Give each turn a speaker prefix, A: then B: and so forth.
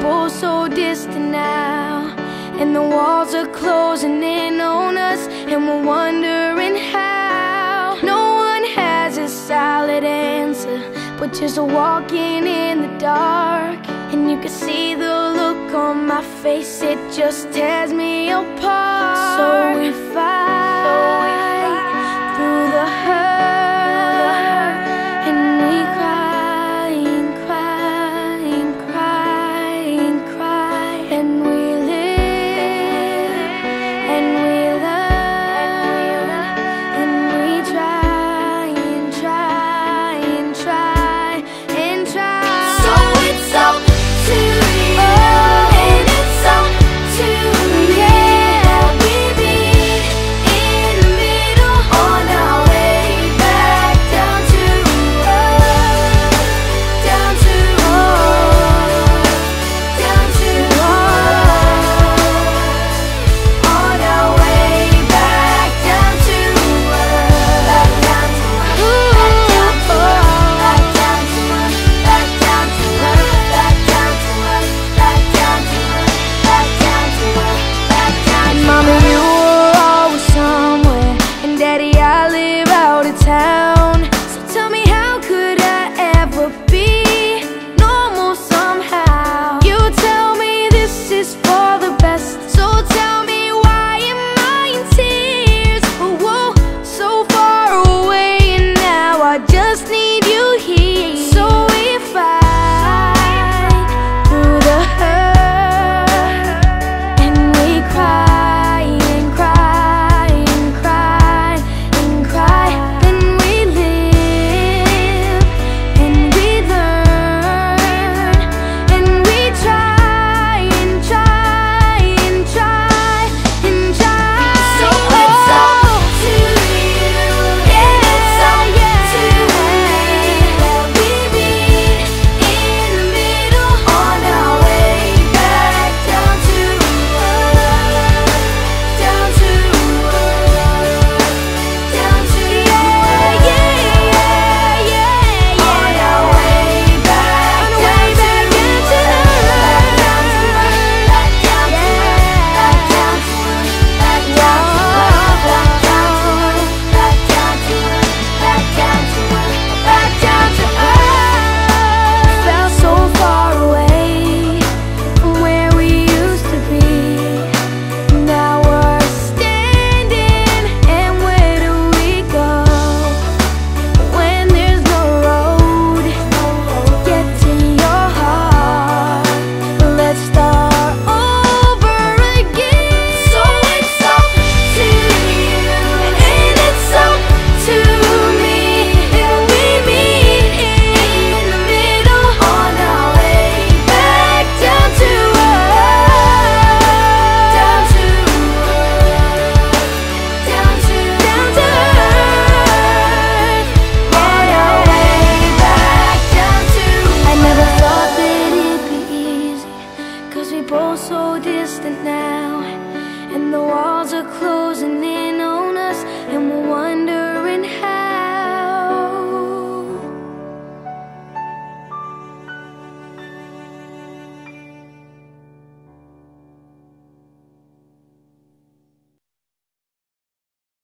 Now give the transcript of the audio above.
A: both so distant now, and the walls are closing in on us, and we're wondering how. No one has a solid answer, but just walking in the dark. And you can see the look on my face, it just tears me apart. So we fight through the hurt, and we cry and cry and cry and cry, and we live and we learn, and we try and try and try and try. So it's up to you, and it's up to me. Yeah, we meet in the middle on our way back down to earth, down to earth, down to earth, on our way back down to earth, back down to earth, back down to earth, back down to earth, back down to earth, back down to earth, back down to earth, back down to earth. Mama, you were always somewhere, and Daddy, I live out of town. So tell me, how could I ever be normal somehow? You tell me this is for the best, so tell me, why am I in tears? Oh, whoa, so far away, and now I just need you here. So we fight through the hurt, and we cry and cry and cry and cry. Then we live and we learn, and we try and try and try and try. So it's up to you, and it's up to me. We meet in the middle on our way back down to earth, down to earth, down to earth. Yeah, on our way back down to earth, back down to earth, back down to earth, back down to earth, back down to earth, back down to earth, back down to earth, back down to earth. Felt so far away from where we used to be. Now we're standing, and where do we go when there's no road to get to your heart? Let's start over again. So it's up to you, and it's up to me, and we meet in the middle on our way back down to earth, down to earth, down to earth, on our way back down to earth. I never thought that it'd be easy, 'cause we both so distant now, and the walls are closing in on us, and we're